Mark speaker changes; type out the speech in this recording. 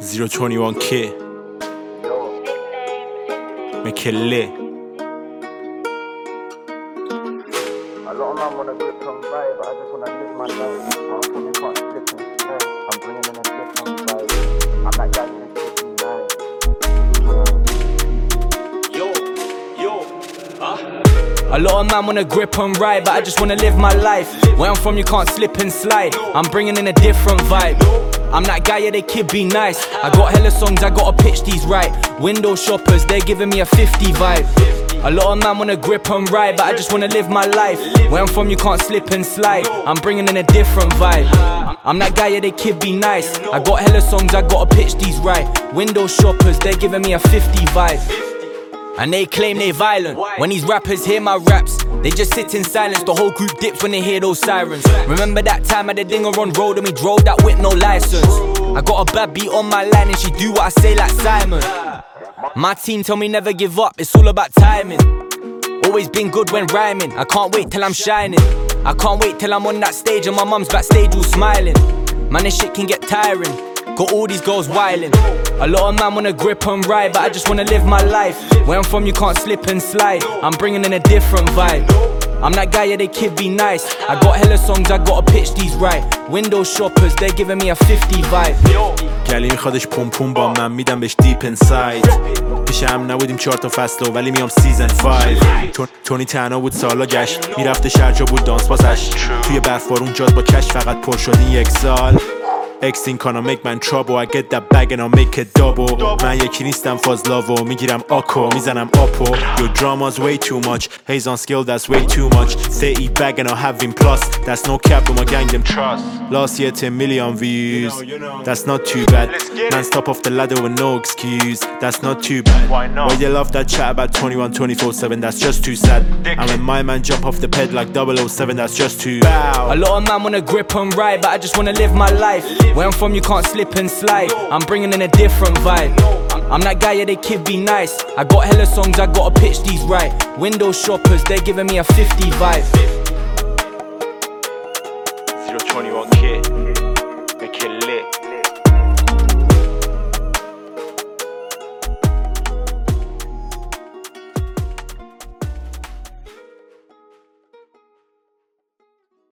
Speaker 1: 021 Kid. Make it lit.
Speaker 2: A lot of man wanna grip and vibe, but I just wanna live my life. I'm probably can't slip and slide. I'm bringing in a different vibe. I'm that guy in a different
Speaker 3: A lot of man wanna grip and ride, but I just wanna live my life. Where I'm from you can't slip and slide. I'm bringing in a different vibe. I'm that guy, yeah, they kid be nice. I got hella songs, I gotta pitch these right. Window shoppers, they're giving me a 50 vibe. A lot of man wanna grip and ride, but I just wanna live my life. Where I'm from you can't slip and slide. I'm bringing in a different vibe. I'm that guy, yeah, they kid be nice. I got hella songs, I gotta pitch these right. Window shoppers, they're giving me a 50 vibe. And they claim they violent. When these rappers hear my raps, they just sit in silence. The whole group dips when they hear those sirens. Remember that time I had a dinger on road and we drove that with no license. I got a bad beat on my line and she do what I say like Simon. My team tell me never give up, it's all about timing. Always been good when rhyming, I can't wait till I'm shining. I can't wait till I'm on that stage and my mum's backstage all smiling. Man, this shit can get tiring, got all these girls wildin'. A lot of man wanna grip and ride, but I just wanna live my life. Where I'm from you can't slip and slide. I'm bringing in a different vibe. I'm that guy, yeah, they kid be nice. I got hella songs, I gotta pitch these right. Window shoppers, they're giving me a 50 vibe.
Speaker 1: گلی میخوادش پوم با من میدم بهش دیپ انساید. پیش هم نبودیم 4 تا فصل ولی میام سیزن 5. تونی تنها بود سالا گشت میرفته شرجا بود دانس بازش. توی برفارون جاد با کش فقط پر شد این 1 سال. Xing کنم make man trouble I get that bag and I'll make it double. من یکی نیستم فازلاو میگیرم آکو میزنم آپو. Your drama's way too much Haze on skill that's way too much. They eat bag and I'll have him plus. That's no cap but my gang them trust. Last year 10 million views. That's not too bad. Man stop off the ladder with no excuse. That's not too bad. Why you love that chat about 21 24/7? That's just too sad. And when my man jump off the ped like 007, that's just too bow.
Speaker 3: A lot of man wanna grip and ride, but I just wanna live my life. Where I'm from you can't slip and slide. I'm bringing in a different vibe. I'm that guy, yeah, they kid be nice. I got hella songs, I gotta pitch these right. Window shoppers, they're giving me a 50 vibe.
Speaker 1: 021 Kid.